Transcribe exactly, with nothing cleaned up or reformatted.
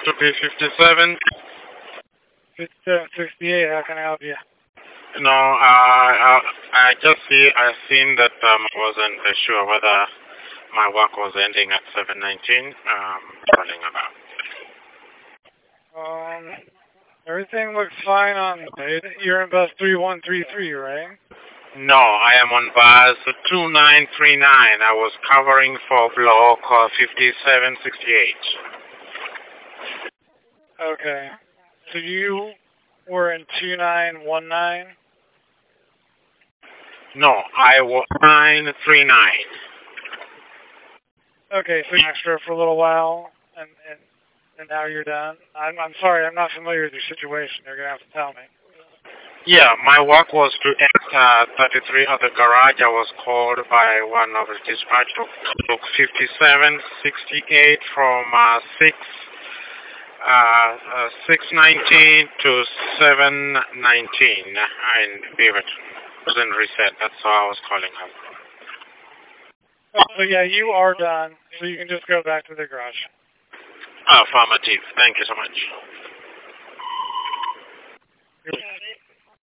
to be fifty-seven. fifty-seven sixty-eight, how can I help you? No, uh, I, I just see, I seen that um, I wasn't uh, sure whether my work was ending at seven nineteen. Um, calling about. Um, everything looks fine on the You're in bus three one three three, right? No, I am on bus two nine three nine. I was covering for block uh, fifty-seven sixty-eight. Okay. So you were in two nine one nine? No, I was nine three nine. Okay, so you extra for a little while, and, and, and now you're done? I'm, I'm sorry, I'm not familiar with your situation. You're going to have to tell me. Yeah, my work was to enter thirty-three at the garage. I was called by one of the dispatch to book fifty-seven sixty-eight from uh, six uh, uh, six nineteen to seven nineteen, and Beaver wasn't reset. That's why I was calling up. Oh, so yeah, you are done. So you can just go back to the garage. Affirmative. Thank you so much. You're